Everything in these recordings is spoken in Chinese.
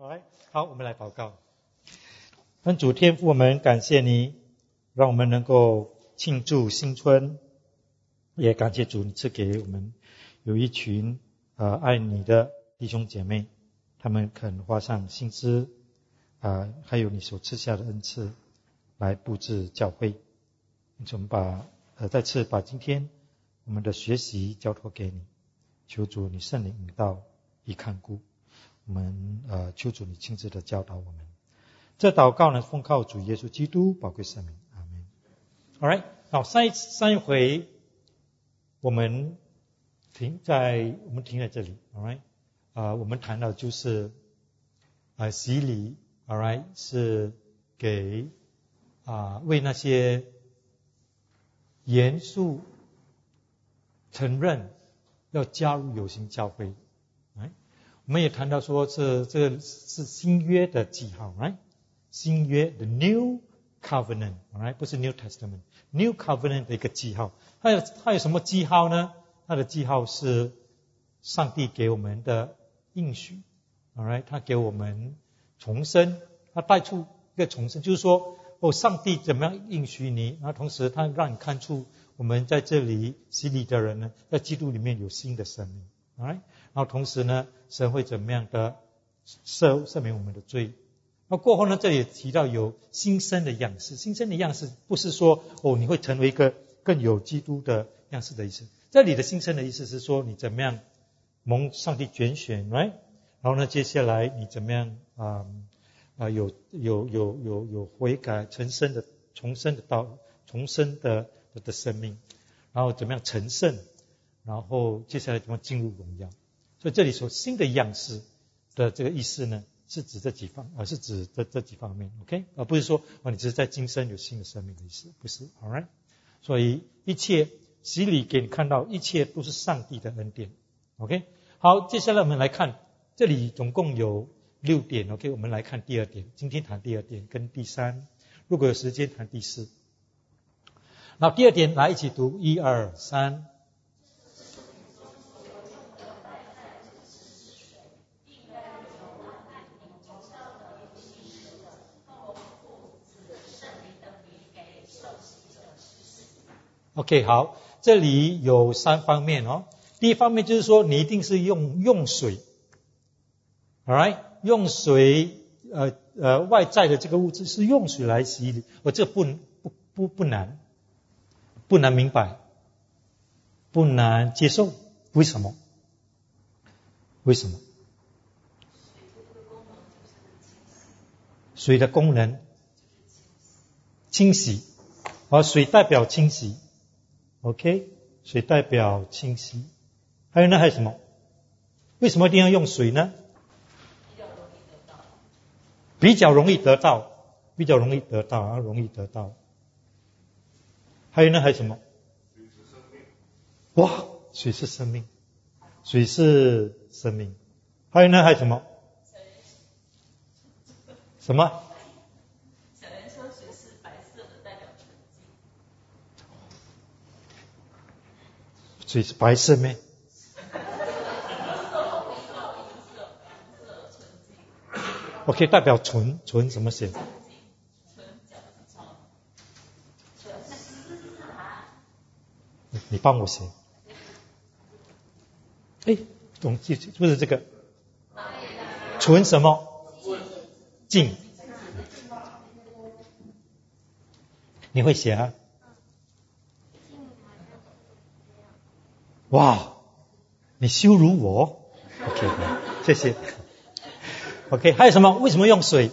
好，我们来祷告。恩主天父，我们感谢你，让我们能够庆祝新春，也感谢主，你赐给我们有一群爱你的弟兄姐妹，他们肯花上心思还有你所赐下的恩赐来布置教会。我们再次把今天我们的学习交托给你，求主你圣灵引导以看顾我们，求主你亲自的教导我们。这祷告呢，奉靠主耶稣基督宝贵圣名，阿们。Alright， 好，上一回我们停在这里 ，Alright， 我们谈到就是洗礼 ，Alright， 是给为那些严肃承认要加入有形教会，我们也谈到说这个是新约的记号 ，right？ 新约 the New Covenant， right？ 不是 New Testament，New Covenant 的一个记号。它有什么记号呢？它的记号是上帝给我们的应许 ，alright？ 他给我们重生，他带出一个重生，就是说上帝怎么样应许你，然后同时他让你看出我们在这里洗礼的人呢，在基督里面有新的生命 ，alright？ 然后同时呢，神会怎么样的赦免我们的罪。那过后呢，这里提到有新生的样式。新生的样式不是说你会成为一个更有基督的样式的意思。这里的新生的意思是说你怎么样蒙上帝拣选 ，right？ 然后呢，接下来你怎么样有悔改重生的生命，然后怎么样成圣，然后接下来怎么进入荣耀。所以这里说新的样式的这个意思呢，是指这几方面 ，OK？ 而不是说你只是在今生有新的生命的意思，不是 ，alright？ 所以一切洗礼给你看到，一切都是上帝的恩典 ，OK？ 好，接下来我们来看，这里总共有6点 ，OK？ 我们来看第2点，今天谈第2点跟第3，如果有时间谈第4。那第2点来一起读，1、2、3。OK， 好，这里有3方面哦。第一方面就是说，你一定是用水 ，alright， 用水外在的这个物质是用水来洗礼，这不难，不难明白，不难接受。为什么？水的功能清洗，水代表清洗。OK， 水代表清晰。还有什么？为什么一定要用水呢？比较容易得到。还有什么？哇，水是生命。还有还有什么？什么？ 小人说水是白色的，代表纯净。 水是白色咩？OK， 代表纯怎么写？你帮我写。总记不是这个。纯什么？净。你会写啊？哇，你羞辱我 ？OK， 谢谢。OK， 还有什么？为什么用水？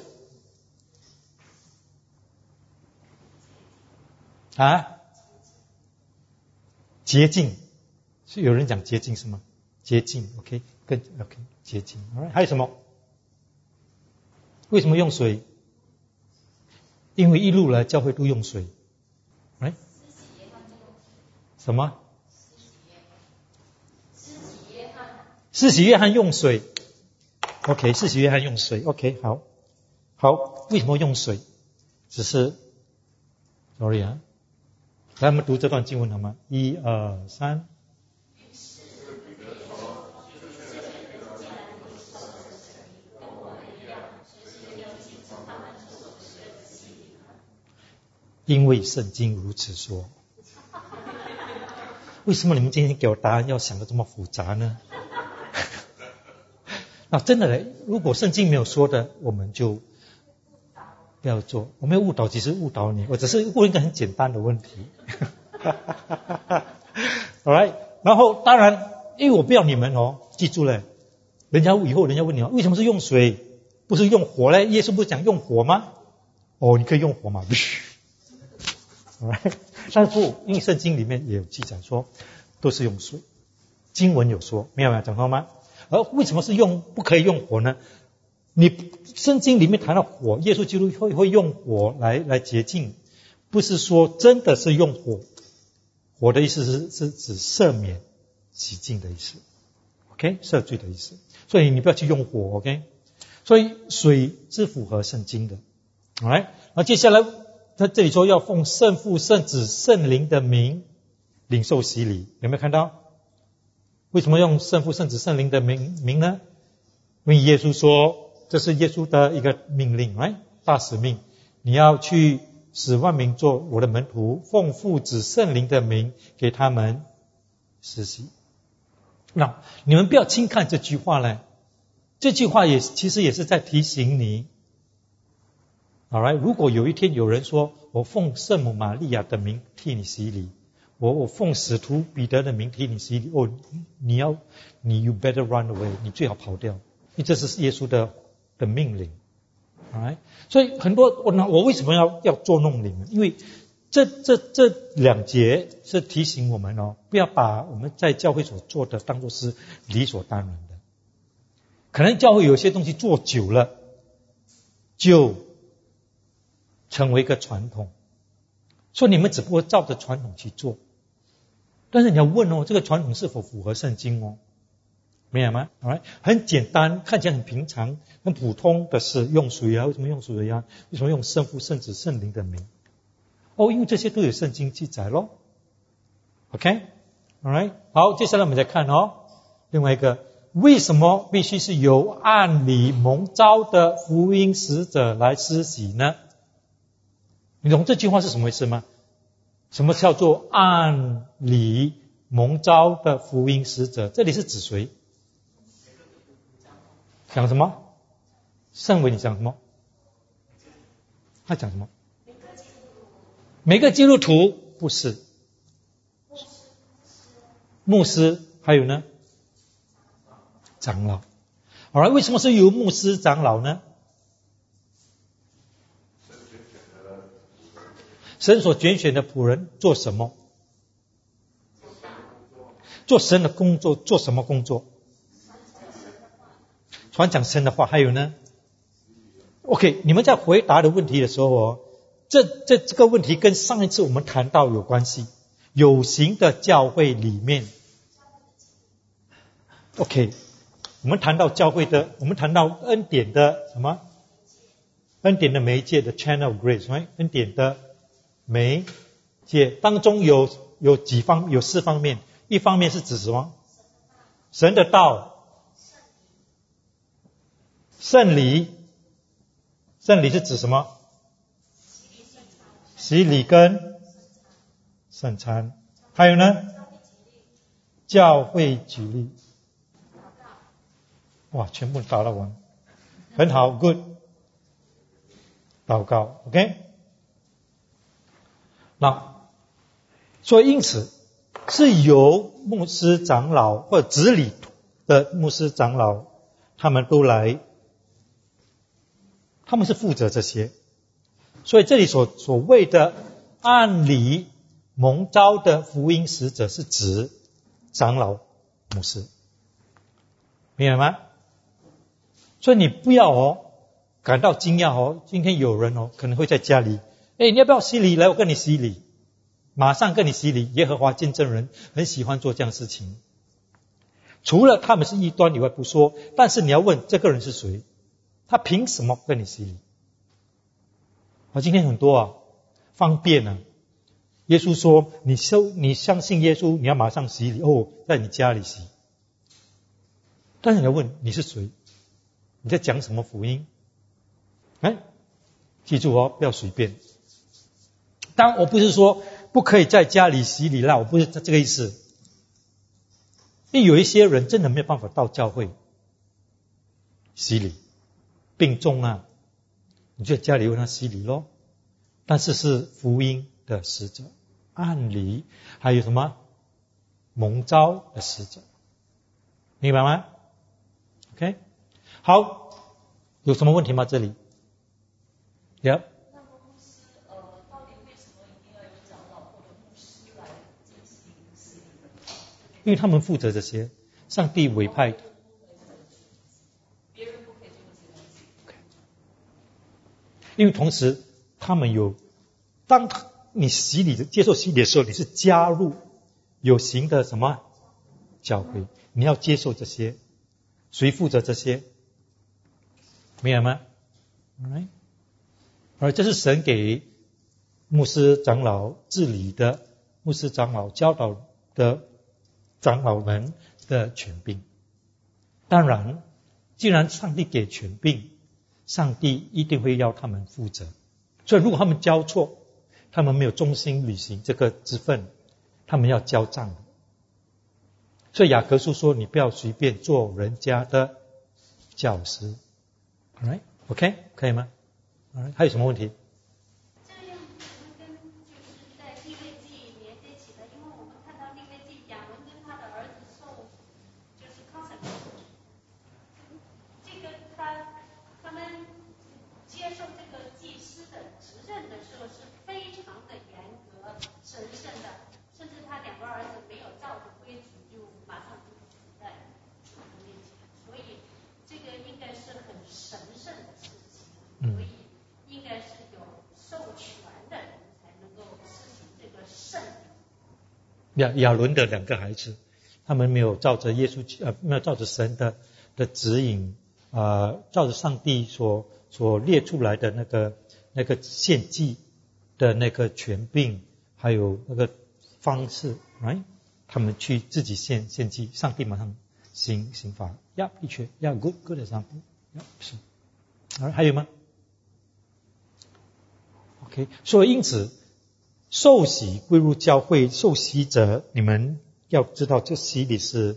洁净，是有人讲洁净是吗？洁净 ，OK， OK， 洁净。还有什么？为什么用水？因为一路来教会都用水。什么？施洗约翰用水。OK， 施洗约翰用水。OK， 好，为什么用水？只是 ，sorry 啊，来我们读这段经文好吗？1、2、3。 因为圣经如此说。为什么你们今天给我答案要想得这么复杂呢？那真的嘞，如果圣经没有说的，我们就不要做。我没有误导，只是误导你，我只是问一个很简单的问题。Alright， 然后当然，因为我不要你们记住了，以后人家问你为什么是用水，不是用火嘞？耶稣不是讲用火吗？你可以用火嘛。Alright， 但是不，因为圣经里面也有记载说，都是用水。经文有说，没有讲到吗？而为什么是不可以用火呢？你圣经里面谈到火，耶稣基督会用火来洁净，不是说真的是用火。火的意思是指赦免、洗净的意思。OK， 赦罪的意思。所以你不要去用火 ，OK？ 所以水是符合圣经的。Alright， 那接下来他这里说要奉圣父、圣子、圣灵的名领受洗礼，有没有看到？为什么用圣父、圣子、圣灵的名呢？因为耶稣说这是耶稣的一个命令，大使命，你要去使万民做我的门徒，奉父子圣灵的名给他们施洗。那你们不要轻看这句话呢，这句话其实也是在提醒你。Alright， 如果有一天有人说我奉圣母玛利亚的名替你洗礼，我奉使徒彼得的名替你洗礼，你 you better run away， 你最好跑掉，因为这是耶稣的命令。Alright， 所以很多我为什么要捉弄你们？因为这两节是提醒我们不要把我们在教会所做的当作是理所当然的。可能教会有些东西做久了，就成为一个传统，所以你们只不过照着传统去做。但是你要问这个传统是否符合圣经明白吗？ Alright， 很简单，看起来很平常很普通的事，用水啊，为什么用水啊？为什么用圣父、圣子、圣灵的名？因为这些都有圣经记载咯。 OK， Alright， 好，接下来我们再看另外一个，为什么必须是由按理蒙召的福音使者来施洗呢？你懂这句话是什么意思吗？什么叫做按理蒙召的福音使者？这里是指谁？讲什么？圣伟你讲什么？他讲什么？每个基督徒不是。牧师还有呢？长老。好了，为什么是由牧师长老呢？神所拣选的仆人做什么？做神的工作。做什么工作？传讲神的话。还有呢 OK， 你们在回答的问题的时候这个问题跟上一次我们谈到有关系。有形的教会里面 OK， 我们谈到教会的，我们谈到恩典的什么？恩典的媒介的 channel of grace， right？ 恩典的媒介当中有4方面。一方面是指什么？神的道。圣礼。圣礼是指什么？洗礼跟圣餐。还有呢？教会举例。哇，全部答了完，很好 ，good。祷告 ，OK。那所以因此是由牧师长老或者执礼的牧师长老，他们都来，他们是负责这些。所以这里所谓的按理蒙召的福音使者是指长老、牧师，明白吗？所以你不要感到惊讶今天有人可能会在家里，你要不要洗礼？来，我跟你洗礼，马上跟你洗礼。耶和华见证人很喜欢做这样的事情，除了他们是异端以外不说，但是你要问这个人是谁，他凭什么跟你洗礼？今天很多方便耶稣说你相信耶稣，你要马上洗礼在你家里洗。但是你要问你是谁，你在讲什么福音？记住不要随便。 当然我不是说不可以在家里洗礼啦，我不是这个意思。因为有一些人真的没有办法到教会洗礼，病重啊，你就在家里为他洗礼咯。但是是福音的使者，按理还有什么蒙召的使者，明白吗 ？OK， 好，有什么问题吗？这里 ？Yeah。 那公司到底为什么一定要有长老或者牧师来进行洗礼呢？ 因为他们负责这些，上帝委派的。 别人不可以这么做。 因为同时他们有，当你洗礼接受洗礼的时候，你是加入有形的什么教会，你要接受这些，谁负责这些？明白吗？ Alright， 而这是神给牧师长老治理的，牧师长老教导的长老们的权柄。当然，既然上帝给权柄，上帝一定会要他们负责。所以如果他们交错，他们没有忠心履行这个职分，他们要交账的。所以雅各书说，你不要随便做人家的教师。Alright， OK， 可以吗？ Alright， 还有什么问题？ 这样跟就是在利未记连接起来，因为我们看到利未记亚伦跟他的儿子受就是 consecration， 这个他们接受这个祭司的职任的时候是非常的严格、神圣的，甚至他两个儿子没有照着规矩就马上就死在主人面前，所以这个应该是很神圣的事情，所以应该是有授权的人才能够实行这个圣礼。 亚伦的两个孩子，他们没有照着没有照着神的指引，照着上帝所列出来的那个献祭的那个权柄，还有那个方式 ，right？ 他们去自己献祭，上帝马上刑罚。的确 ，good example， 是。还有吗 ？OK， 所以因此，受洗归入教会，受洗者，你们要知道，这洗礼是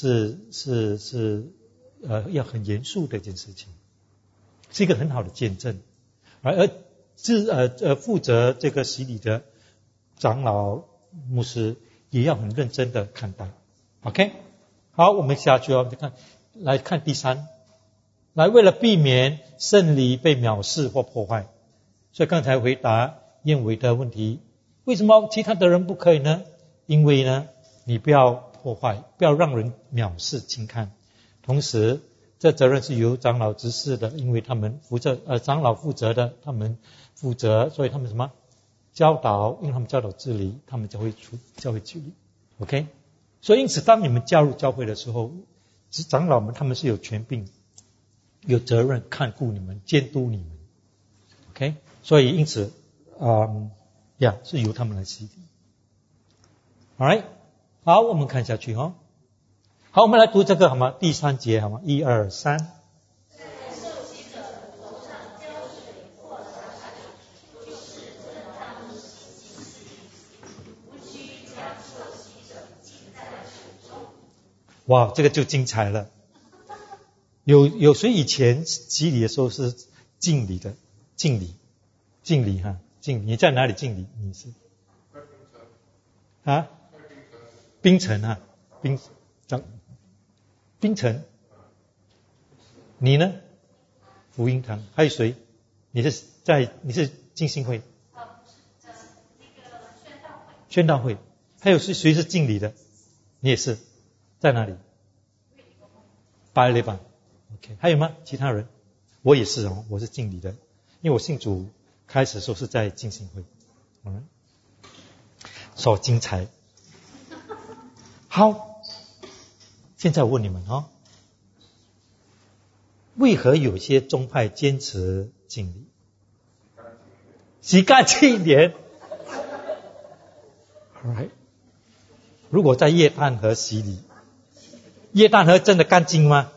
要很严肃的一件事情，是一个很好的见证，而负责这个洗礼的长老、牧师也要很认真的看待。OK， 好，我们下去来看第三，来为了避免圣礼被藐视或破坏，所以刚才回答燕伟的问题，为什么其他的人不可以呢？因为呢，你不要破坏，不要让人藐视轻看。同时，这责任是由长老执事的，因为他们长老负责的，他们负责，所以他们什么教导，因为他们教导治理，他们就会教会治理。OK， 所以因此，当你们加入教会的时候，长老们他们是有权柄、有责任看顾你们、监督你们。OK， 所以因此，是由他们来洗礼。Alright， 好，我们看下去哈。好，我们来读这个好吗？第3节好吗？1、2、3。 受洗者头上浇水或洒水，就是正当洗净之礼，无需将受洗者浸在水中。 哇，这个就精彩了。有谁以前洗礼的时候是敬礼的？敬礼哈，敬礼。你在哪里敬礼？你是？啊？槟城啊，槟城。你呢？福音堂。还有谁？你是浸信会？ 不是，那个宣道会。 宣道会。还有谁是敬礼的？你也是？在哪里？巴勒邦。OK， 还有吗？其他人？我也是哦，我是敬礼的，因为我信主开始的时候是在浸信会。说精彩。好，现在我问你们哦，为何有些宗派坚持敬礼？洗干净一点。Alright， 如果在约旦河洗礼，约旦河真的干净吗？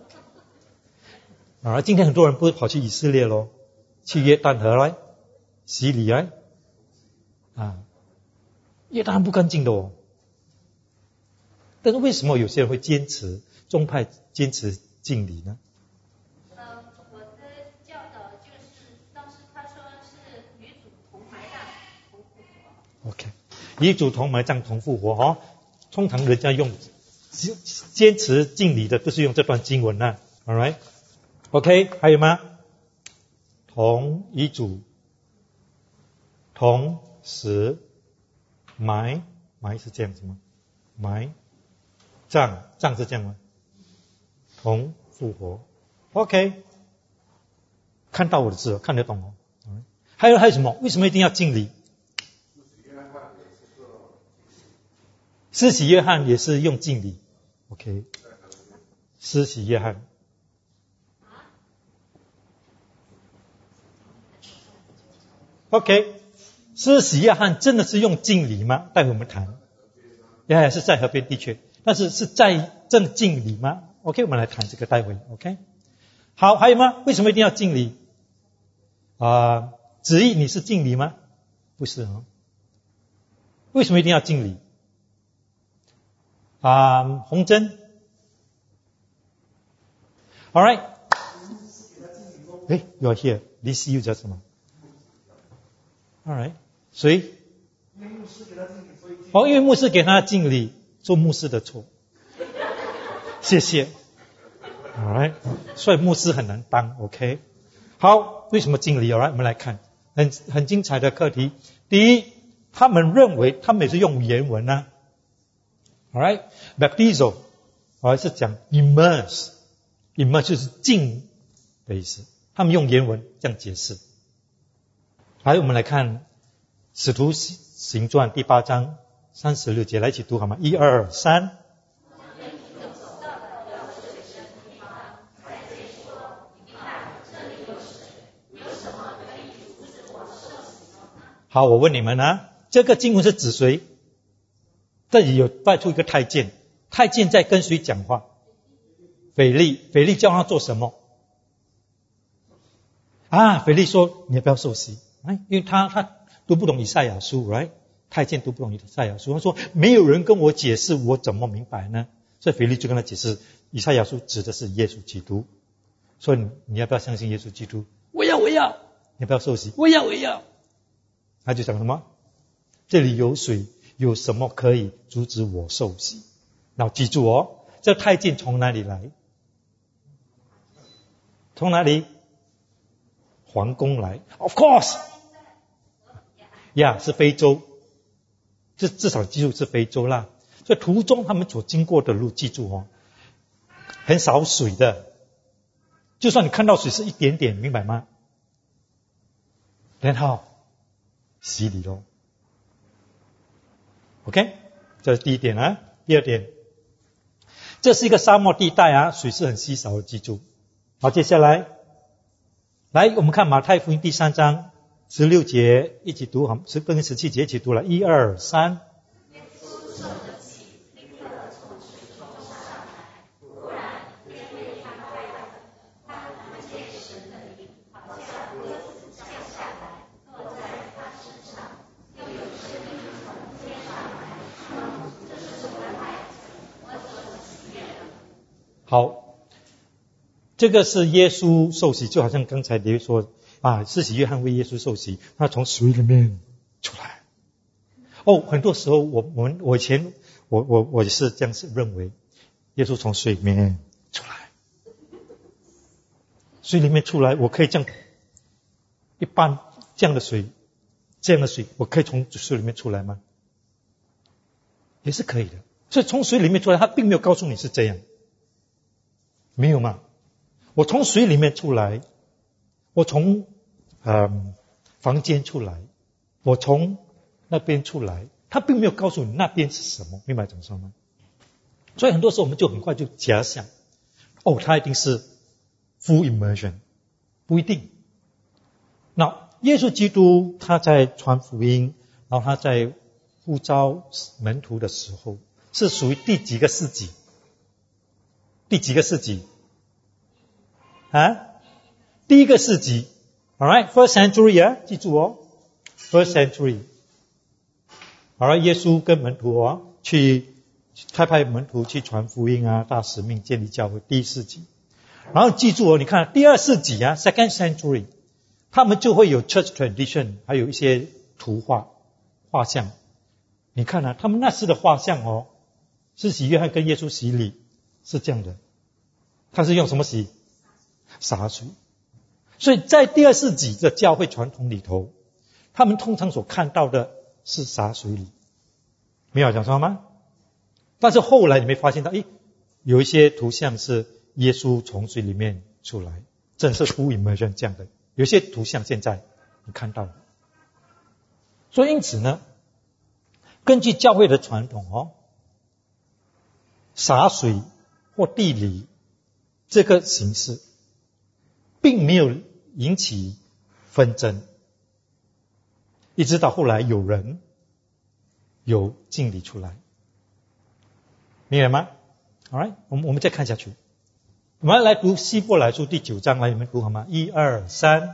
今天很多人不是跑去以色列咯，去约旦河来洗礼也当然不干净的哦。但是为什么有些人会坚持宗派坚持敬礼呢？ 我的教导就是当时他说是与主同埋葬同复活。 OK， 与主同埋葬同复活哦。通常人家用坚持敬礼的都是用这段经文啊。All right， OK， 还有吗？同与主同时埋是这样子吗？埋葬是这样吗？同复活 OK， 看到我的字看得懂哦。还有什么？为什么一定要敬礼？施洗约翰也是用敬礼 OK， 施洗约翰OK， 施洗约翰真的是用敬礼吗？待会我们谈。是在河边的确，但是是在正敬礼吗 ？OK， 我们来谈这个待会 OK。好，还有吗？为什么一定要敬礼？子毅，你是敬礼吗？不是啊。为什么一定要敬礼？洪珍 ，All right， you are here. This you 叫什么 ？All right， 谁？因为牧师给他敬礼，做牧师的错。谢谢。All right， 所以牧师很难当 OK。好，为什么敬礼 ？All right， 我们来看很精彩的课题。第一，他们认为他们也是用原文啊。All right， baptizo 是讲 immerse 就是浸的意思。他们用原文这样解释。来，我们来看使徒行传第8章36节，来一起读好吗？1、2、3。好，我问你们这个经文是指谁？这里有带出一个太监，太监在跟谁讲话？腓力叫他做什么？腓力说你要不要受洗？因为他读不懂以赛亚书 right？ 太监读不懂以赛亚书，他说没有人跟我解释，我怎么明白呢？所以腓力就跟他解释，以赛亚书指的是耶稣基督，所以你要不要相信耶稣基督？我要。你要不要受洗？我要。他就讲什么？这里有水，有什么可以阻止我受洗？然后记住这太监从哪里来？从哪里？皇宫来 ，Of course， 是非洲，至少记住是非洲啦。所以途中他们所经过的路，记住很少水的，就算你看到水是一点点，明白吗？然后洗礼咯 ，OK， 这是第一点第二点，这是一个沙漠地带水是很稀少的，记住。好，接下来。来，我们看马太福音第3章16节，一起读好，10跟17节一起读了，1、2、3。好。这个是耶稣受洗，就好像刚才你说施洗约翰为耶稣受洗，他从水里面出来。很多时候我以前我是这样子认为，耶稣从水里面出来，水里面出来，我可以这样一般这样的水，我可以从水里面出来吗？也是可以的。所以从水里面出来，他并没有告诉你是这样，没有吗？我从水里面出来，我从房间出来，我从那边出来，他并没有告诉你那边是什么，明白怎么说吗？所以很多时候我们就很快就假想，他一定是 full immersion， 不一定。那耶稣基督他在传福音，然后他在呼召门徒的时候，是属于第几个世纪？第一个世纪 ，All right， first century 记住 first century。而耶稣跟门徒去差派门徒去传福音大使命建立教会，第一世纪。然后记住你看第二世纪second century， 他们就会有 church tradition， 还有一些图画画像。你看他们那时的画像是洗约翰跟耶稣洗礼是这样的，他是用什么洗？洒水。所以在第二世纪的教会传统里头，他们通常所看到的是洒水礼，没有讲错吗？但是后来你没发现到有一些图像是耶稣从水里面出来，正是full immersion这样的，有些图像现在你看到了。所以因此呢，根据教会的传统洒水或地礼这个形式并没有引起纷争，一直到后来有人有敬礼出来，明白吗？ Alright， 我们再看下去，我们来读希伯来书第9章，来你们读好吗？1、2、3。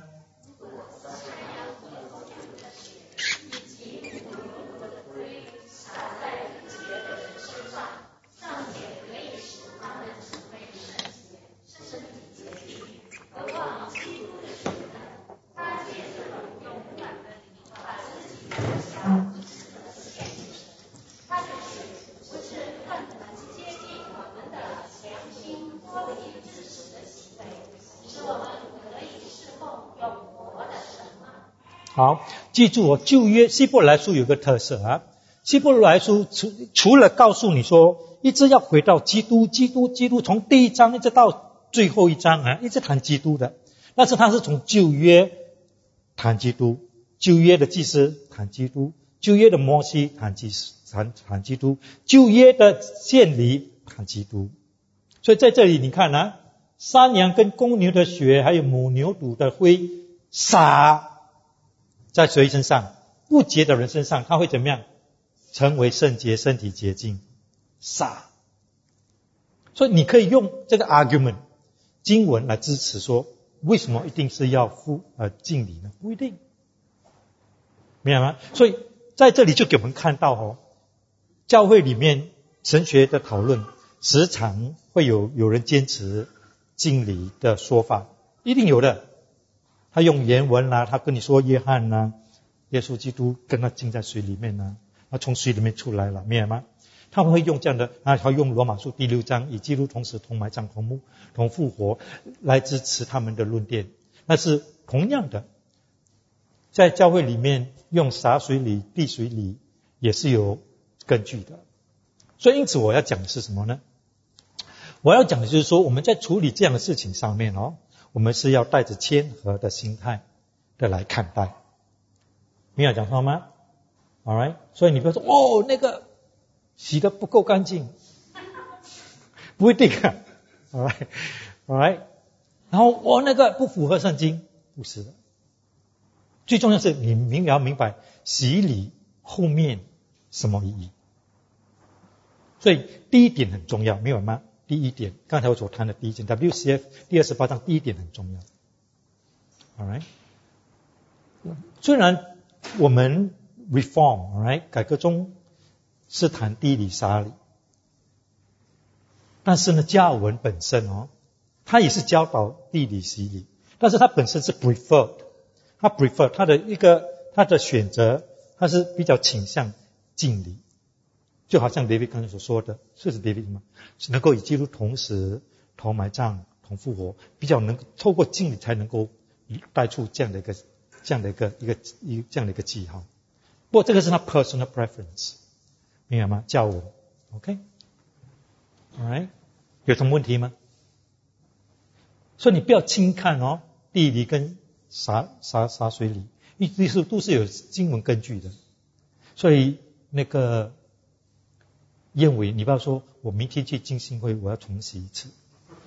好，记住旧约希伯来书有个特色希伯来书除了告诉你说一直要回到基督，从第一章一直到最后一章一直谈基督的，但是他是从旧约谈基督，旧约的祭司谈基督，旧约的摩西谈基督，旧约的献礼谈基督。所以在这里你看山羊跟公牛的血还有母牛犊的灰洒在谁身上？不洁的人身上，他会怎么样？成为圣洁，身体洁净，洒。所以你可以用这个 argument 经文来支持说，为什么一定是要敬礼呢？不一定，明白吗？所以在这里就给我们看到教会里面神学的讨论时常会有人坚持敬礼的说法，一定有的。他用原文他跟你说约翰耶稣基督跟他浸在水里面他从水里面出来了，明白吗？他们会用这样的他用罗马书第6章以基督同死同埋葬同复活来支持他们的论点。但是同样的，在教会里面用洒水礼、滴水礼也是有根据的。所以因此我要讲的是什么呢？我要讲的就是说，我们在处理这样的事情上面我们是要带着谦和的心态的来看待，明白讲错吗？ Alright， 所以你不要说那个洗得不够干净，不一定Alright， 然后那个不符合圣经，不是的。最重要是你要明白洗礼后面什么意义。所以第一点很重要，明白吗？第一点，刚才我所谈的第一点 WCF 第28章第一点很重要。 Alright， 虽然我们 Reform Alright 改革中是谈地礼撒礼，但是呢加尔文本身他也是教导地礼洗礼，但是他本身是 preferred， 他的选择他是比较倾向敬礼，就好像 David 刚才所说的，是 David 吗？是能够与基督同死同埋葬同复活，比较能够透过敬礼才能够带出这样的一个记号。不过这个是他 personal preference， 明白吗？教我 OK Alright， 有什么问题吗？所以你不要轻看地礼跟洒水礼，都是有经文根据的。所以那个燕伟，你不要说我明天去浸信会我要重洗一次，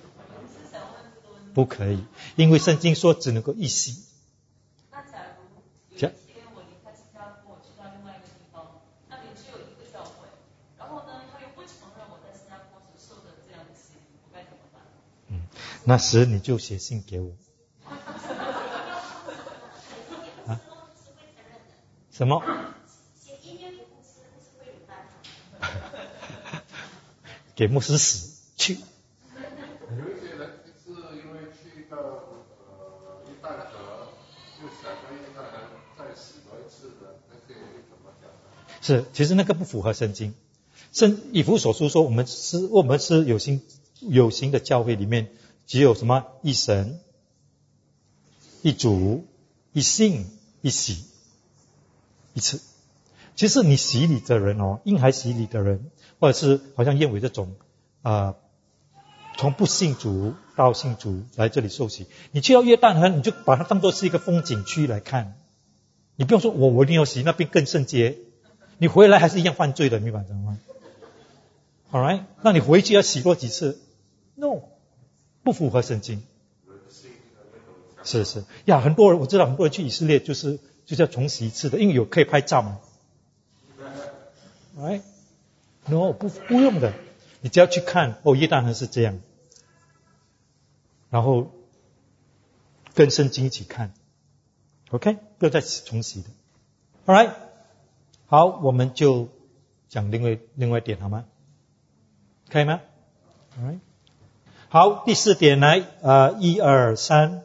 不可以，因为圣经说只能够一洗。 那假如有一天我离开新加坡，我去到另外一个地方，那里只有一个教会，然后呢他又不承认我在新加坡所受的这样的洗礼，我该怎么办？ 那时你就写信给我什么？ 写音乐给牧师是会有单。 给牧师死去。 有一些人是因为去到约旦河，就想到约旦河再洗多一次的，那些怎么讲呢？ 是，其实那个不符合圣经。以弗所书说我们是有形的教会里面只有什么一神、一主、一信、一洗、一次。其实你洗礼的人婴孩洗礼的人，或者是好像燕尾这种从不信主到信主来这里受洗，你去到约旦河，你就把它当作是一个风景区来看。你不用说我一定要洗，那边更圣洁，你回来还是一样犯罪的，明白吗？ Alright， 那你回去要洗多几次 ？No， 不符合圣经。是呀，我知道很多人去以色列就是要重洗一次的，因为可以拍照嘛。Alright， No， 不用的，你只要去看约旦河是这样，然後跟圣经一起看 ，OK， 不要再重洗的。Alright， 好，我们就讲另外一点好吗？可以吗 ？Alright， 好，第4点来，1、2、3。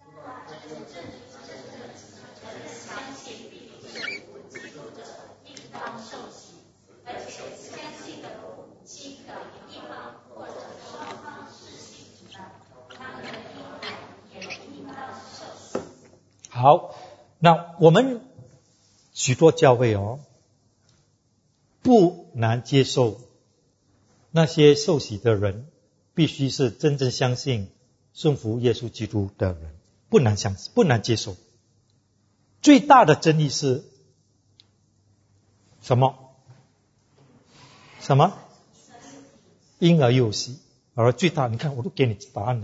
好，那我们许多教会不难接受那些受洗的人必须是真正相信顺服耶稣基督的人，不难接受。最大的争议是什么？婴儿幼洗。而最大，你看我都给你答案了。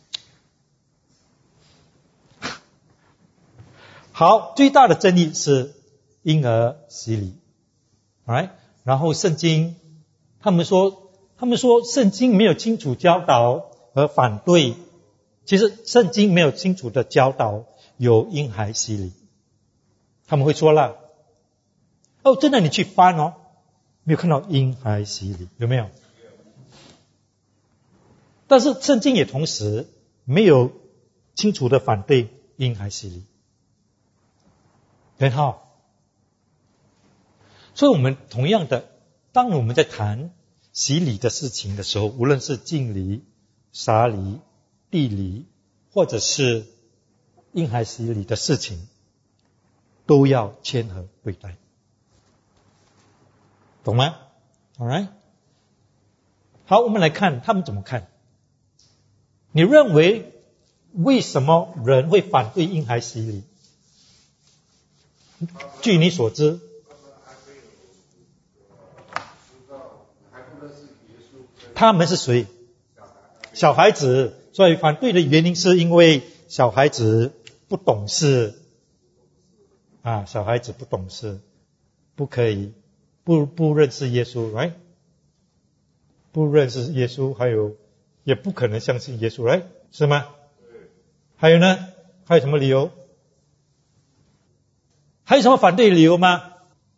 好，最大的争议是婴儿洗礼。Alright， 然后圣经他们说圣经没有清楚教导和反对，其实圣经没有清楚的教导有婴孩洗礼。他们会说了，真的你去翻没有看到婴孩洗礼，有没有？但是圣经也同时没有清楚的反对婴孩洗礼。很好，所以我们同样的，当我们在谈洗礼的事情的时候，无论是浸礼、撒礼、地礼，或者是婴孩洗礼的事情，都要谦和对待，懂吗 ？Alright， 好，我们来看他们怎么看。你认为为什么人会反对婴孩洗礼？据你所知，他们是谁？小孩子。所以反对的原因是因为小孩子不懂事小孩子不懂事，不可以不认识耶稣 right？ 不认识耶稣，还有也不可能相信耶稣 right？ 是吗？还有呢？还有什么理由？还有什么反对理由吗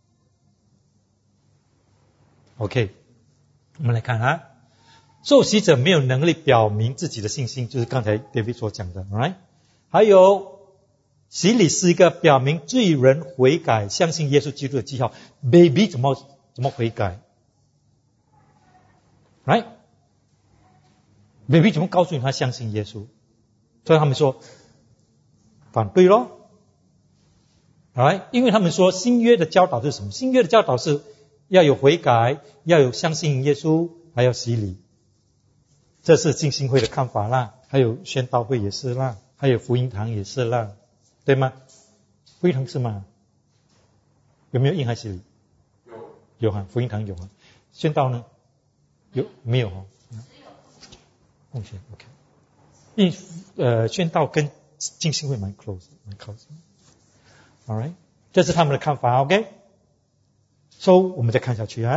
？OK， 我们来看受洗者没有能力表明自己的信心，就是刚才 David 所讲的 ，right？ 还有洗礼是一个表明罪人悔改、相信耶稣基督的记号。Baby 怎么悔改 ？right？ Baby 怎么告诉你他相信耶稣？所以他们说反对咯。Alright， 因为他们说新约的教导是什么？新约的教导是要有悔改，要有相信耶稣，还要洗礼。这是浸信会的看法啦，还有宣道会也是啦，还有福音堂也是啦，对吗？福音堂是吗？有没有婴孩洗礼？有福音堂有宣道呢？有没有奉献 OK。因为宣道跟浸信会蛮 close。Alright， 这是他们的看法 OK。So 我们再看下去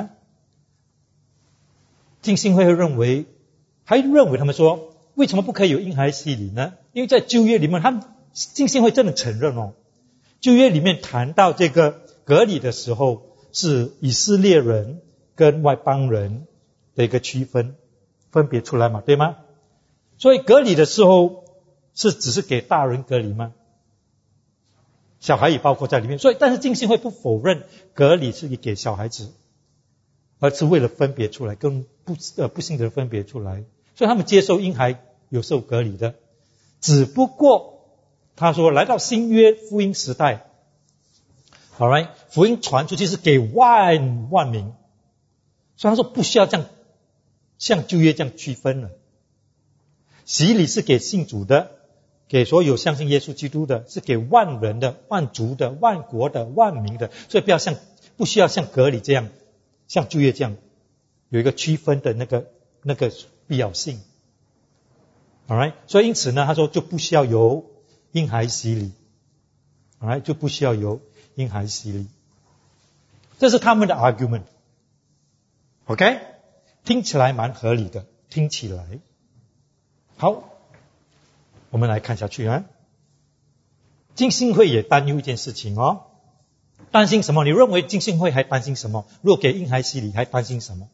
浸信会还认为他们说为什么不可以有婴孩洗礼呢？因为在旧约里面，他们浸信会真的承认旧约里面谈到这个隔离的时候是以色列人跟外邦人的一个区分，分别出来嘛，对吗？所以隔离的时候只是给大人隔离吗？小孩也包括在里面。所以但是浸信会不否认隔离是给小孩子，而是为了分别出来，跟不信的人分别出来。所以他们接受婴孩有受隔离的，只不过他说来到新约福音时代， alright， 福音传出去是给万民，所以他说不需要这样像旧约这样区分了。洗礼是给信主的，给所有相信耶稣基督的，是给万人的、万族的、万国的、万民的，所以不需要像隔离这样，像旧约这样有一个区分的那个必要性。alright， 所以因此呢，他说就不需要有婴孩洗礼， alright， 就不需要有婴孩洗礼。这是他们的 argument。 OK， 听起来蛮合理的，听起来。好，我们来看下去啊。浸信会也担忧一件事情哦，担心什么？你认为浸信会还担心什么？如果给婴孩洗礼还担心什么？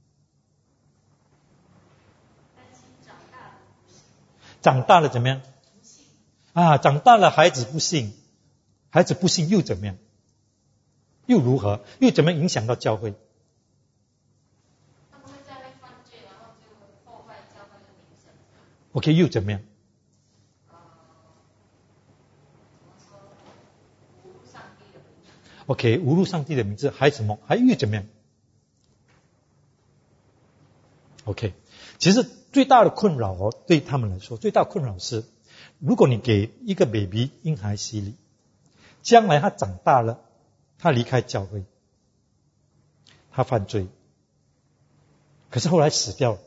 长大了怎么样？长大了孩子不信，孩子不信又怎么样？又如何？又怎么影响到教会？ 他们会教会犯罪，然后就破坏教会的名声。 OK， 又怎么样？ 侮辱上帝的名字。 OK， 侮辱上帝的名字，还什么？还又怎么样 ？OK， 其实最大的困扰对他们来说，最大的困扰是，如果你给一个 baby 婴孩洗礼，将来他长大了，他离开教会，他犯罪，可是后来死掉了，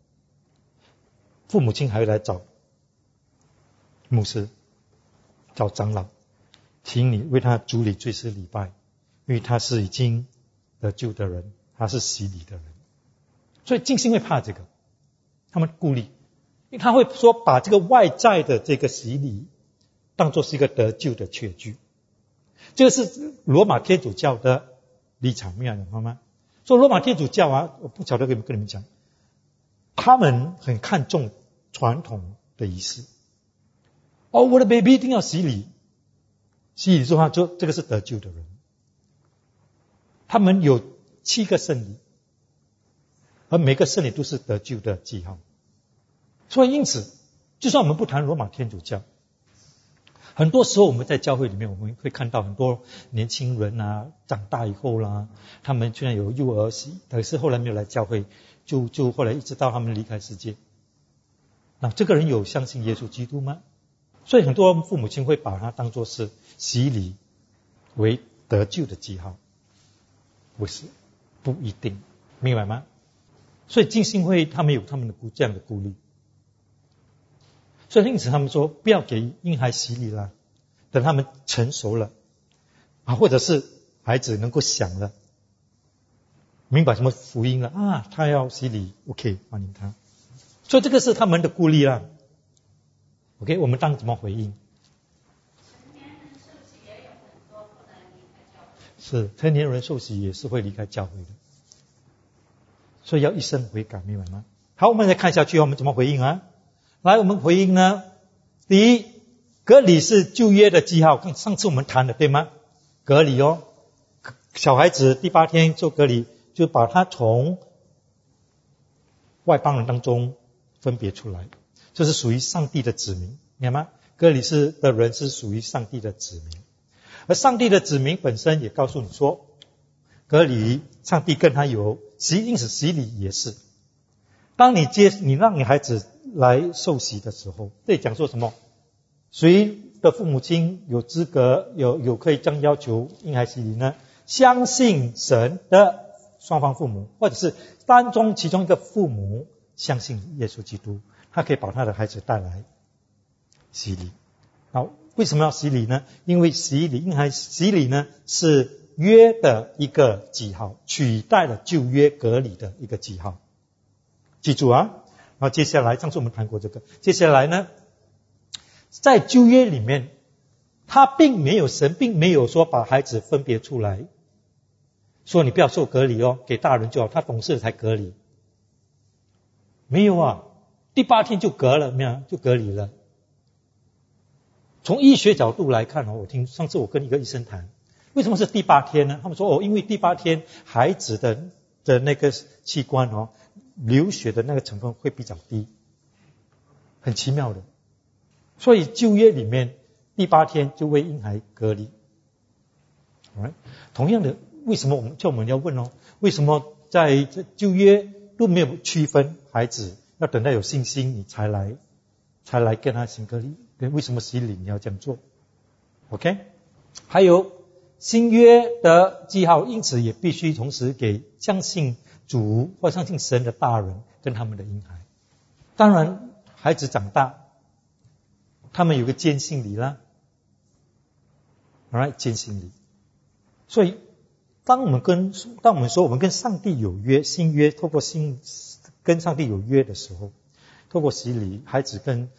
父母亲还会来找牧师，找长老，请你为他主理罪事礼拜，因为他是已经得救的人，他是洗礼的人。所以浸信会怕这个，他们顾虑，因为他会说把这个外在的这个洗礼当作是一个得救的确据。这个是罗马天主教的立场，明白吗？所以罗马天主教我不晓得跟你们讲，他们很看重传统的仪式。我的 baby 一定要洗礼，洗礼之后就这个是得救的人。他们有7个圣礼，而每个圣礼都是得救的记号。所以因此，就算我们不谈罗马天主教，很多时候我们在教会里面，我们会看到很多年轻人长大以后啦，他们虽然有幼儿洗，可是后来没有来教会，就后来一直到他们离开世界。那这个人有相信耶稣基督吗？所以很多父母亲会把它当作是洗礼为得救的记号，不是，不一定，明白吗？所以浸信会他们有他们的这样的顾虑，所以因此他们说不要给婴孩洗礼啦，等他们成熟了或者是孩子能够想了，明白什么福音了他要洗礼 OK， 欢迎他。所以这个是他们的顾虑啦。OK， 我们当怎么回应？ 成年人受洗也有很多不能离开教会。 是，成年人受洗也是会离开教会的，所以要一生悔改，明白吗？好，我们再看下去，我们怎么回应啊？来，我们回应呢，第一，隔离是旧约的记号，上次我们谈的对吗？隔离小孩子第8天做隔离，就把他从外邦人当中分别出来，这是属于上帝的子民，明白吗？隔离的人是属于上帝的子民，而上帝的子民本身也告诉你说，隔离上帝跟他有因此洗礼也是。当你让你孩子来受洗的时候，这里讲说什么？谁的父母亲有资格有可以这样要求婴孩洗礼呢？相信神的双方父母，或者是当中其中一个父母相信耶稣基督，他可以把他的孩子带来洗礼。好，为什么要洗礼呢？因为婴孩洗礼呢是约的一个记号，取代了旧约隔离的一个记号。记住然后接下来上次我们谈过这个，接下来呢，在旧约里面神并没有说把孩子分别出来，说你不要受隔离哦，给大人就好，他懂事才隔离。没有啊，第8天就隔了，没有就隔离了。从医学角度来看哦，上次我跟一个医生谈，为什么是第8天呢？他们说因为第8天孩子的那个器官哦，流血的那个成分会比较低，很奇妙的。所以旧约里面第8天就为婴孩隔离。同样的，为什么我们要问哦？为什么在旧约都没有区分孩子要等到有信心你才来跟他行隔离？为什么洗礼你要这样做 ？OK？ 还有新约的记号，因此也必须同时给相信主或相信神的大人跟他们的婴孩。当然，孩子长大，他们有个坚信礼啦。坚信礼。所以，当我们说我们跟上帝有约，新约透过跟上帝有约的时候，透过洗礼，孩子跟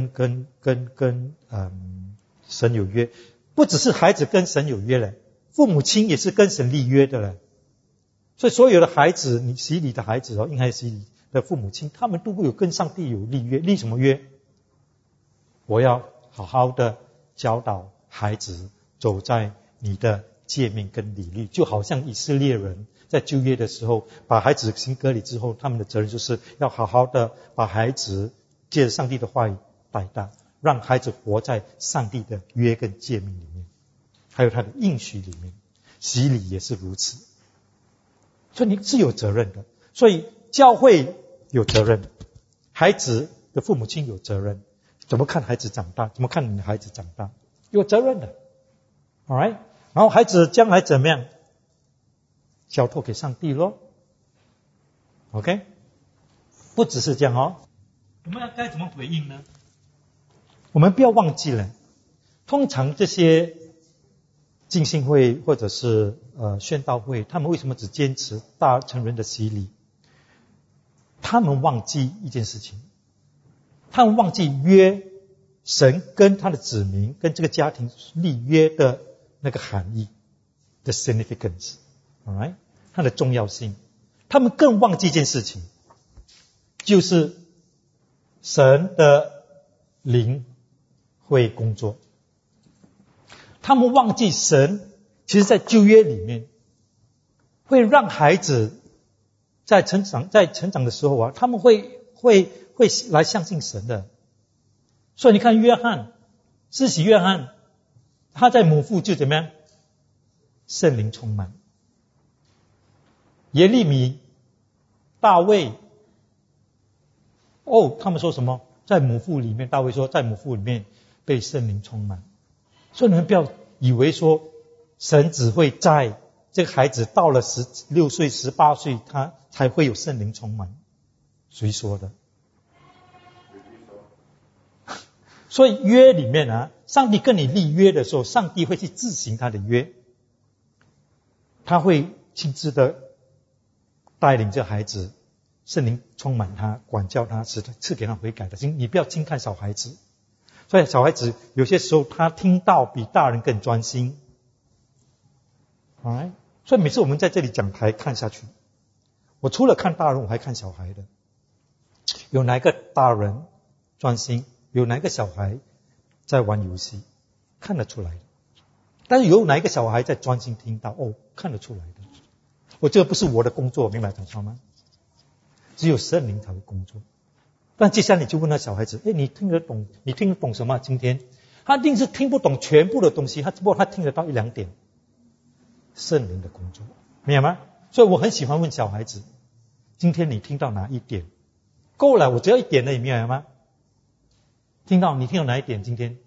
神有约，不只是孩子跟神有约了，父母亲也是跟神立约的了。所以所有的孩子，你洗礼的孩子婴孩洗礼的父母亲，他们都会有跟上帝有立约。立什么约？我要好好的教导孩子走在你的诫命跟理律，就好像以色列人在旧约的时候把孩子行割礼之后，他们的责任就是要好好的把孩子借着上帝的话语带大，让孩子活在上帝的约跟诫命里面，还有他的应许里面。洗礼也是如此。所以你是有责任的，所以教会有责任，孩子的父母亲有责任。怎么看孩子长大？怎么看你的孩子长大？有责任的。Alright？ 然后孩子将来怎么样？交托给上帝咯。OK？ 不只是这样哦。我们该怎么回应呢？我们不要忘记了，通常这些浸信会或者是宣道会，他们为什么只坚持大成人的洗礼？他们忘记一件事情，他们忘记约，神跟他的子民跟这个家庭立约的那个含义的 significance， alright， 它的重要性。他们更忘记一件事情，就是神的灵会工作。他们忘记神其实在旧约里面会让孩子在成长的时候他们会来相信神的。所以你看施洗约翰，他在母腹就怎么样？圣灵充满。耶利米、大卫，他们说什么？在母腹里面，大卫说在母腹里面被圣灵充满。所以你们不要以为说神只会在这个孩子到了16岁、18岁他才会有圣灵充满。谁说的？所以约里面上帝跟你立约的时候，上帝会去执行他的约，他会亲自的带领这孩子，圣灵充满他，管教他，赐给他悔改的心。你不要轻看小孩子。所以小孩子有些时候他听到比大人更专心。Alright？ 所以每次我们在这里讲台看下去，我除了看大人，我还看小孩的。有哪一个大人专心？有哪一个小孩在玩游戏？看得出来的。但是有哪一个小孩在专心听到？看得出来的。这个不是我的工作，明白讲错吗？只有圣灵才会工作。但接下来你就问那小孩子，你听得懂什么？今天他一定是听不懂全部的东西，不过他听得到1-2点。圣灵的工作，明白吗？所以我很喜欢问小孩子，今天你听到哪一点？够了，我只要1点而已，明白吗？你听到哪一点？今天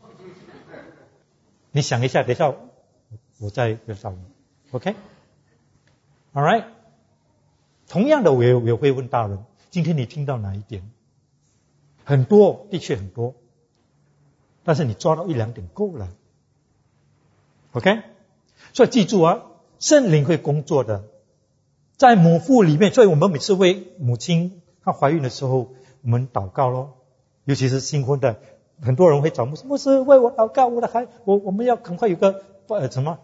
你想一下，等一下我再介绍你。OK？ Alright？ 同样的，我也会问大人，今天你听到哪一点？很多，的确很多，但是你抓到1-2点够了。OK？ 所以记住圣灵会工作的，在母腹里面。所以我们每次为母亲她怀孕的时候，我们祷告咯，尤其是新婚的， 很多人会找牧师，牧师为我祷告，我的孩，我们要赶快有个什么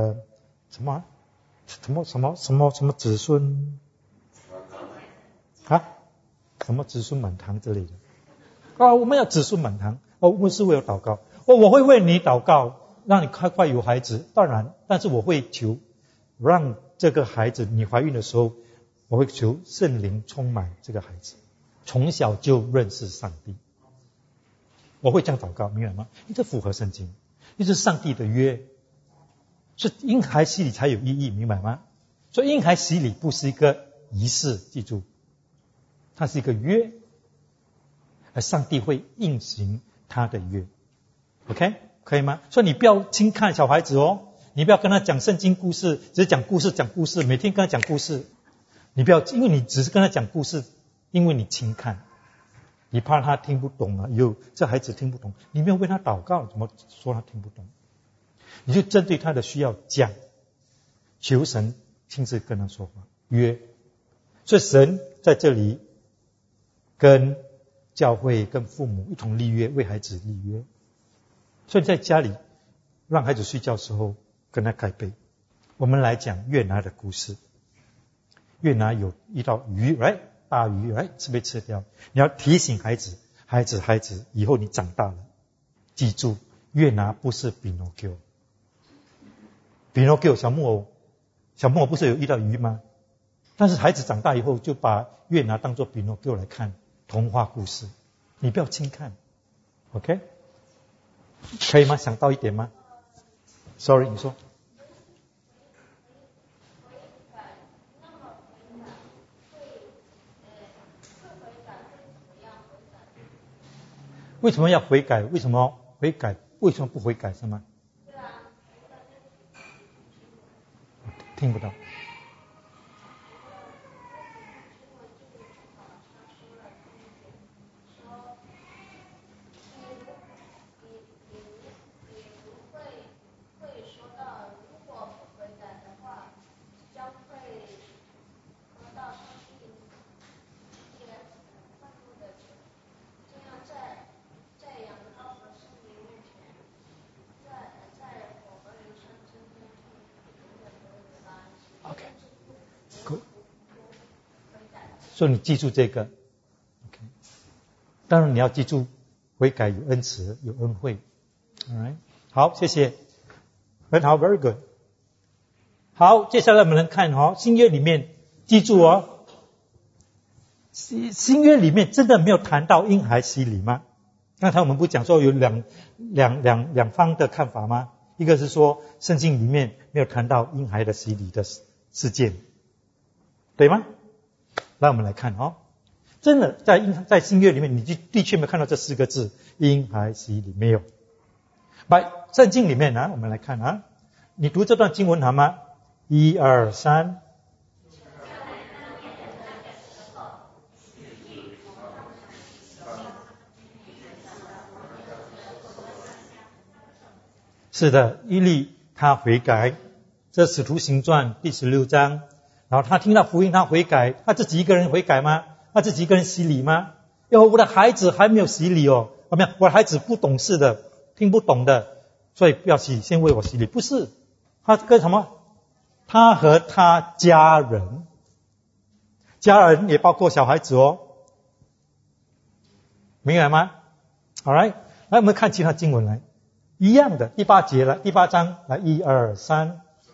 子孙啊，什么子孙满堂之类的啊，我们要子孙满堂。牧师为我祷告，我会为你祷告，让你快有孩子。当然，但是我会求让这个孩子，你怀孕的时候，我会求圣灵充满这个孩子，从小就认识上帝。我会这样祷告，明白吗？因为这符合圣经，这是上帝的约，是婴孩洗礼才有意义，明白吗？所以婴孩洗礼不是一个仪式，记住，它是一个约，而上帝会应行他的约。 OK， 可以吗？所以你不要轻看小孩子哦，你不要跟他讲圣经故事，只是讲故事，每天跟他讲故事。你不要，因为你只是跟他讲故事，因为你轻看，你怕他听不懂啊，这孩子听不懂，你没有为他祷告，怎么说他听不懂？你就针对他的需要讲，求神亲自跟他说话约。所以神在这里跟教会跟父母一同立约，为孩子立约。所以在家里让孩子睡觉的时候跟他盖被。我们来讲约拿的故事。约拿有一道鱼 right， 大鱼 right， 是被吃掉。你要提醒孩子，以后你长大了，记住约拿不是比诺丘。比诺丘小木偶不是有遇到鱼吗？但是孩子长大以后就把约拿当作比诺丘来看童话故事，你不要轻看 OK， 可以吗？想到一点吗？ Sorry， 你说。为什么要悔改？为什么悔改？为什么不悔改是吗？听不到。所以你记住这个 OK， 当然你要记住悔改有恩慈有恩惠 Alright， 好，谢谢，很好 Very good。 好，接下来我们来看新约里面，记住新约里面真的没有谈到婴孩洗礼吗？刚才我们不讲说有两方的看法吗？一个是说圣经里面没有谈到婴孩的洗礼的事件，对吗？来我们来看真的在新约里面，你的确没有看到这4个字婴孩洗礼，没有。在圣经里面我们来看你读这段经文好吗？1、2、3。是的，伊利他悔改，这使徒行传第16章，然后他听到福音他悔改，他自己一个人悔改吗？他自己一个人洗礼吗？因为我的孩子还没有洗礼我的孩子不懂事的，听不懂的，所以不要洗，先为我洗礼。不是，他跟什么？他和他家人也包括小孩子明白吗？ Alright， 来我们看其他经文来，一样的第8节了，第8章来1、2、3。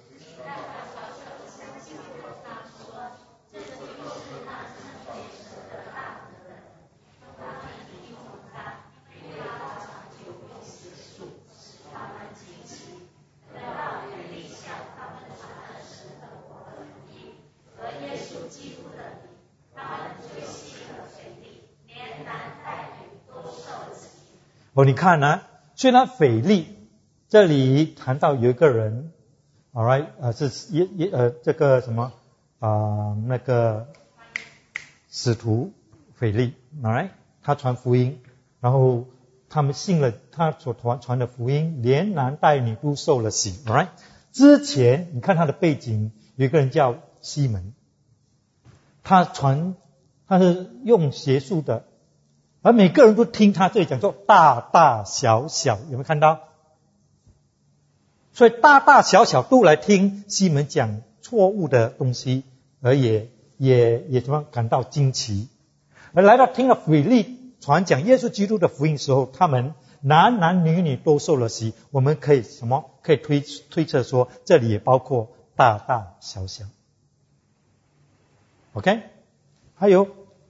你看虽然腓利这里谈到有一个人 Alright， 是这个什么那个使徒腓利 Alright， 他传福音，然后他们信了他所传的福音，连男带女都受了洗 Alright。 之前你看他的背景，有一个人叫西门，他是用邪术的而每个人都听他这里讲说大大小小，有没有看到？所以大大小小都来听西门讲错误的东西，而也怎么感到惊奇。而来到听了腓力传讲耶稣基督的福音时候，他们男男女女都受了洗。我们可以什么？可以推测说，这里也包括大大小小。OK， 还有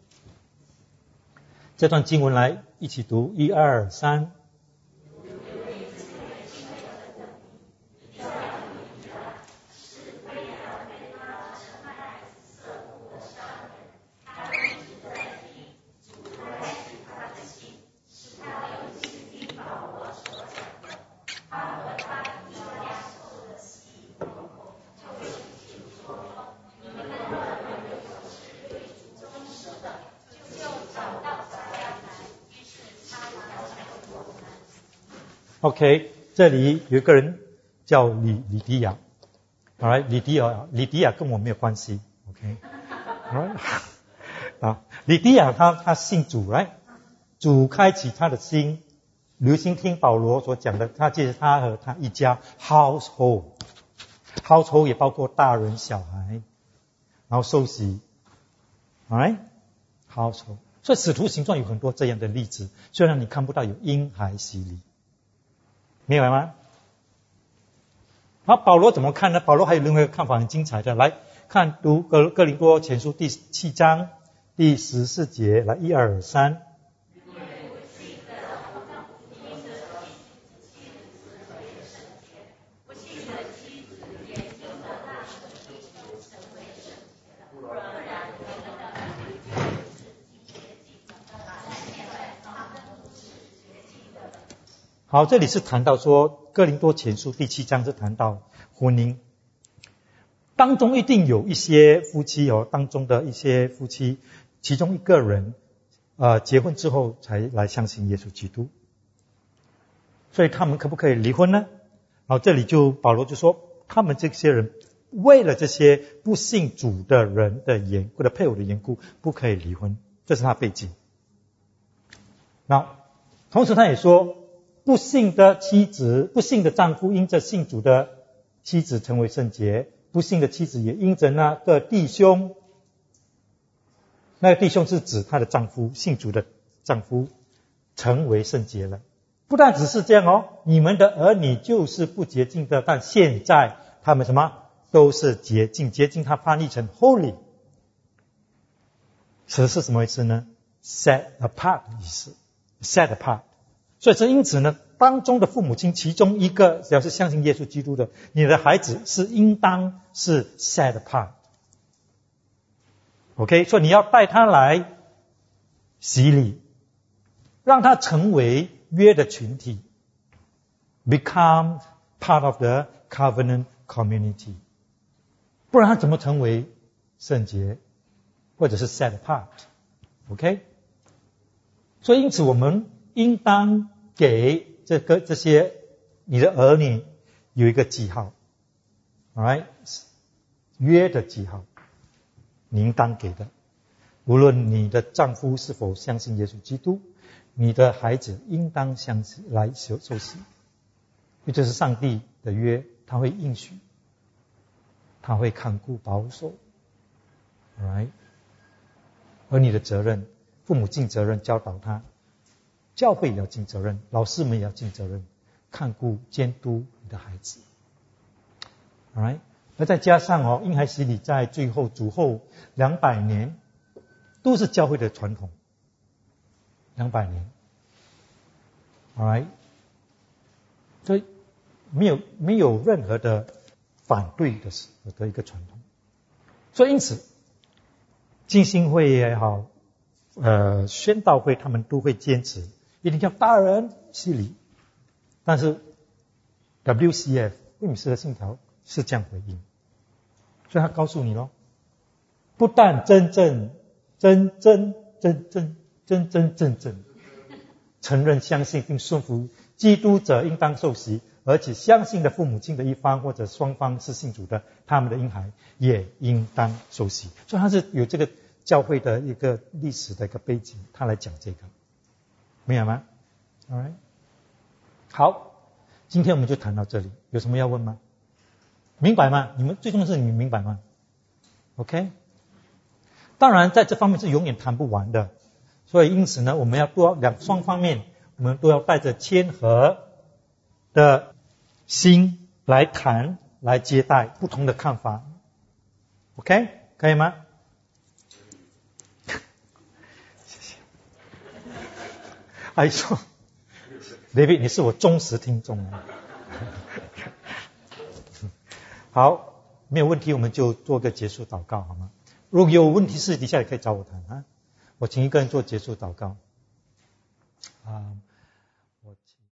这段经文来一起读，1、2、3。OK， 这里有一个人叫李迪亚 ，alright， 李迪亚跟我没有关系 ，OK，alright， 李迪亚他信主 ，right， 主开启他的心，留心听保罗所讲的，他借着他和他一家 household 也包括大人小孩，然后受洗 ，alright， household， 所以使徒行传有很多这样的例子，虽然你看不到有婴孩洗礼。明白吗？好，保罗怎么看呢？保罗还有另外一个看法很精彩的，来看读哥林多前书第7章第14节，来1、2、3。好，这里是谈到说哥林多前书第7章是谈到婚姻，当中一定有一些夫妻当中的一些夫妻，其中一个人结婚之后才来相信耶稣基督，所以他们可不可以离婚呢？然后这里保罗就说，他们这些人为了这些不信主的人的或者配偶的缘故，不可以离婚，这是他背景。那同时他也说，不信的丈夫因着信主的妻子成为圣洁，不信的妻子也因着那个弟兄，那个弟兄是指他的丈夫，信主的丈夫成为圣洁了。不但只是这样你们的儿女就是不洁净的，但现在他们什么都是洁净，洁净他翻译成 holy， 这是什么意思呢？ set apart 的意思， set apart。所以因此呢，当中的父母亲其中一个只要是相信耶稣基督的，你的孩子是应当是 set apart。 OK， 所以你要带他来洗礼，让他成为约的群体， become part of the covenant community， 不然他怎么成为圣洁或者是 set apart。 OK， 所以因此我们应当给这些你的儿女有一个记号 ，alright， 约的记号，你应当给的。无论你的丈夫是否相信耶稣基督，你的孩子应当相信来受洗，因为这是上帝的约，他会应许，他会看顾保守 ，alright， 而你的责任，父母尽责任教导他。教会也要尽责任，老师们也要尽责任，看顾监督你的孩子。Alright， 而再加上婴孩洗礼在最后主后200年都是教会的传统，200年。Alright， 所以没有任何的反对的一个传统。所以因此浸信会也好，宣道会他们都会坚持一定要大人洗礼，但是 WCF 威姆斯的信条是这样回应，所以他告诉你不但真正承认相信并顺服基督者应当受洗，而且相信的父母亲的一方或者双方是信主的，他们的婴孩也应当受洗。所以他是有这个教会的一个历史的一个背景，他来讲这个。 明白吗 ？Alright， 好，今天我们就谈到这里，有什么要问吗？明白吗？你们最重要是你们明白吗 ？OK， 当然在这方面是永远谈不完的，所以因此呢，我们要双方面，我们都要带着谦和的心来谈，来接待不同的看法。OK， 可以吗？谢谢。阿姨说 ，David， 你是我忠实听众。好，没有问题，我们就做个结束祷告好吗？如果有问题私底下也可以找我谈啊。我请一个人做结束祷告。